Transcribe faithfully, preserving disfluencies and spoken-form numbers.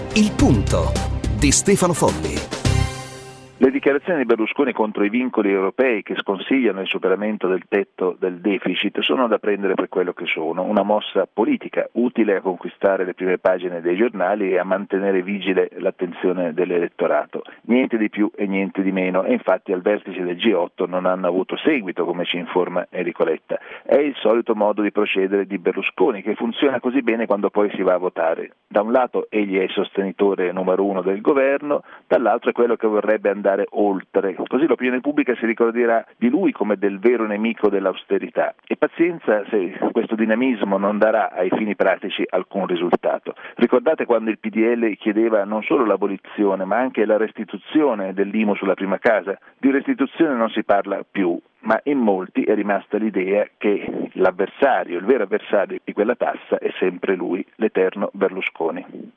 Il Punto di Stefano Folli. Le dichiarazioni di Berlusconi contro i vincoli europei che sconsigliano il superamento del tetto del deficit sono da prendere per quello che sono, una mossa politica utile a conquistare le prime pagine dei giornali e a mantenere vigile l'attenzione dell'elettorato. Niente di più e niente di meno, e infatti al vertice del G otto non hanno avuto seguito, come ci informa Enrico Letta. È il solito modo di procedere di Berlusconi, che funziona così bene quando poi si va a votare. Da un lato egli è il sostenitore numero uno del governo, dall'altro è quello che vorrebbe andare oltre, così l'opinione pubblica si ricorderà di lui come del vero nemico dell'austerità. E pazienza se questo dinamismo non darà ai fini pratici alcun risultato. Ricordate quando il P D L chiedeva non solo l'abolizione ma anche la restituzione dell'I M U sulla prima casa? Di restituzione non si parla più, ma in molti è rimasta l'idea che l'avversario, il vero avversario di quella tassa è sempre lui, l'eterno Berlusconi.